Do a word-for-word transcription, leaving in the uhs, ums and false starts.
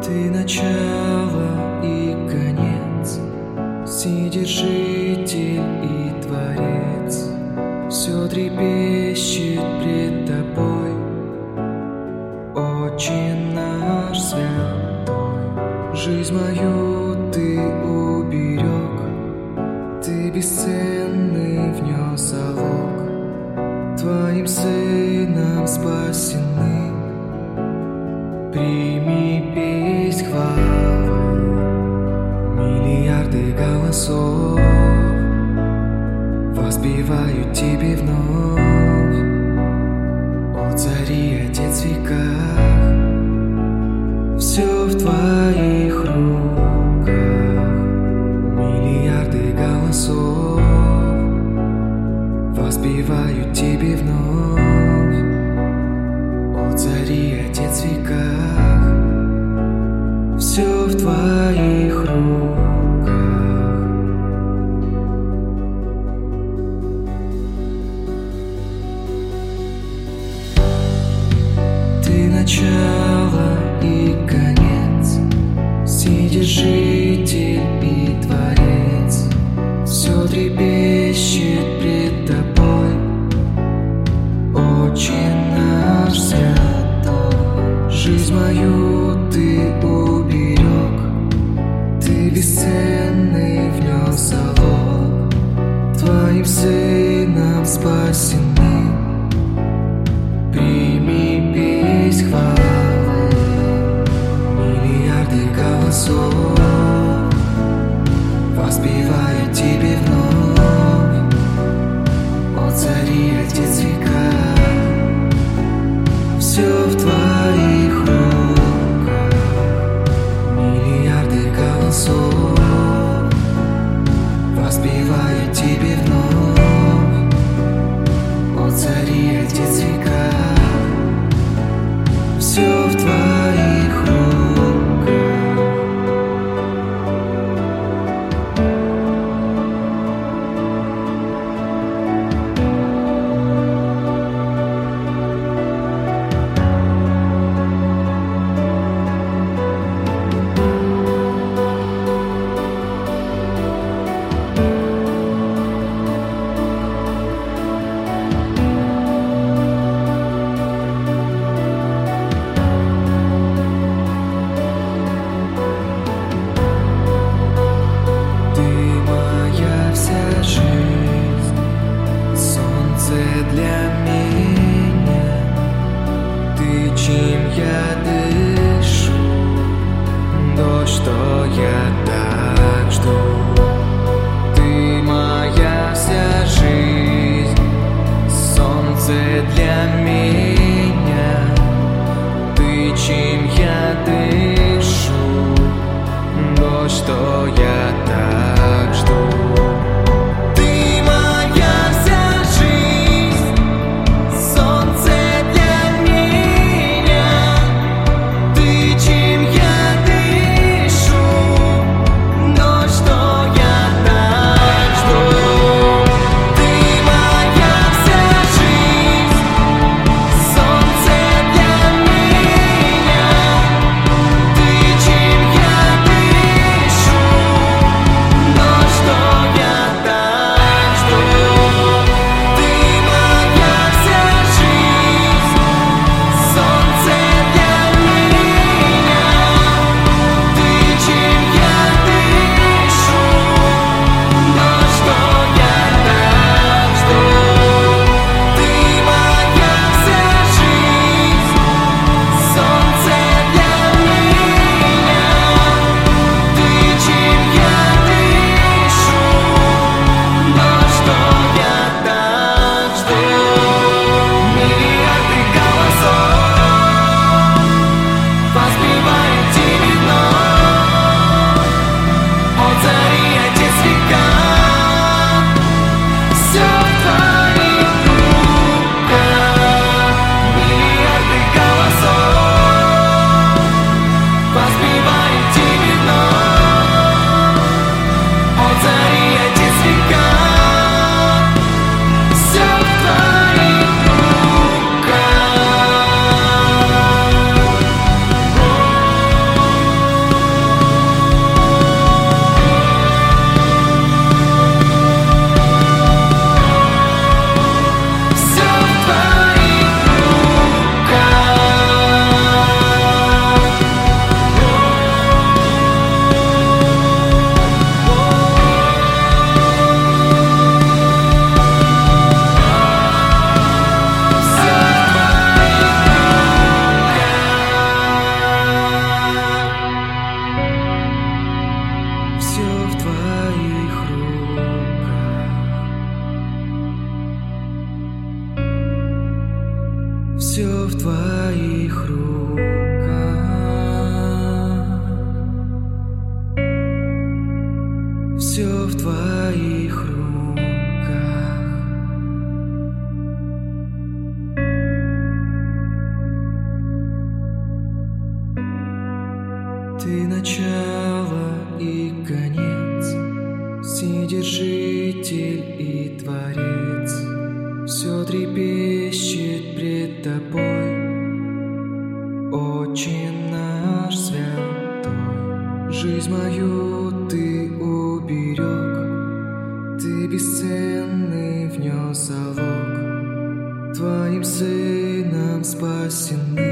Ты начало и конец, Вседержитель и Творец. Все трепещет пред Тобой, Отче наш святой. Жизнь мою Ты уберег, Ты бесценный внес залог. Твоим Сыном спасены, прими песнь хвалы. Миллиарды голосов воспевают Тебе вновь, о Цари, Отец в веках. Все в Твоих руках. Миллиарды голосов воспевают Тебе вновь, о Цари, Отец в веках. Все в Твоих руках. Ты начало и конец, Вседержитель и Творец. Все трепещет пред Тобой, Отче наш святой. Жизнь мою Ты уберег, Ты бесценный внес залог. Твоим Сыном спасены, прими песнь хвалы. Миллиарды голосов воспевают Тебе вновь, о Цари, Отец в веках. Все в Твоих руках. Миллиарды голосов воспевают Тебе вновь, о Цари, Отец в веках. Все в Твоих руках. Для меня Ты, чем я дышу, то, что я так жду. Ты моя вся жизнь, солнце для меня. Ты, чем я дышу, то, что я так жду. Что Ты начало и конец, Вседержитель и Творец. Все трепещет пред Тобой, Отче наш святой. Жизнь мою Ты уберег, Ты бесценный внес залог. Твоим Сыном спасены